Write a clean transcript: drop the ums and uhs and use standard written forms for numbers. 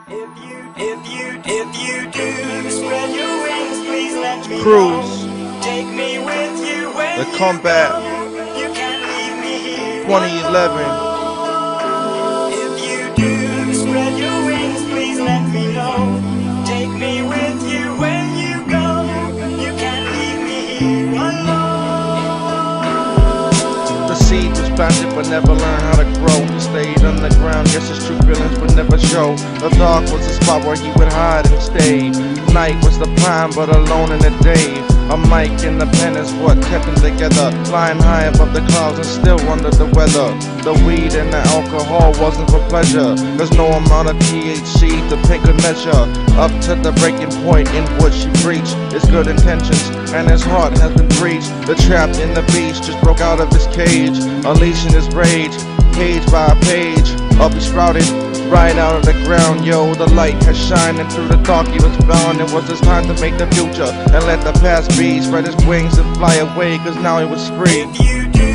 If you do spread your wings, please let me Cruise. know. Take me with you when The you Comeback. go. You can't leave me here 2011. alone. If you do spread your wings, please let me know. Take me with you when you go. You can't leave me here alone. The seed was planted but never learned how to grow. He stayed underground, guess his true feelings would never show. The dark was the spot where he would hide and stay. Night was the prime but alone in the day. A mic and a pen is what kept them together. Flying high above the clouds and still under the weather. The weed and the alcohol wasn't for pleasure, cause no amount of THC the pen could measure up to the breaking point in which she breached his good intentions and his heart has been breached. The trapped in the beast just broke out of his cage, unleashing his rage, page by page. Up he sprouted right out of the ground, yo. The light has shined and through the dark he was found. It was his time to make the future and let the past be. Spread his wings and fly away, cause now he was free. If you do